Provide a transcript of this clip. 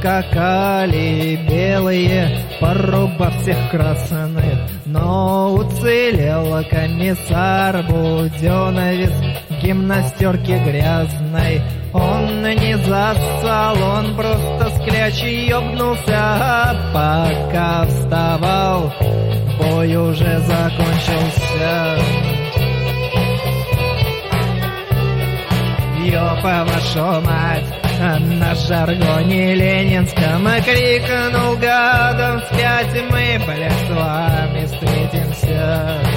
поскакали белые, порубав всех красных. Но уцелел комиссар Буденовец в гимнастерке грязной. Он не зассал, он просто с клячей ёбнулся. Пока вставал, бой уже закончился. Ёпа вашу мать, на жаргоне ленинском крикнул гадом: вспять мы, блядь, с вами встретимся.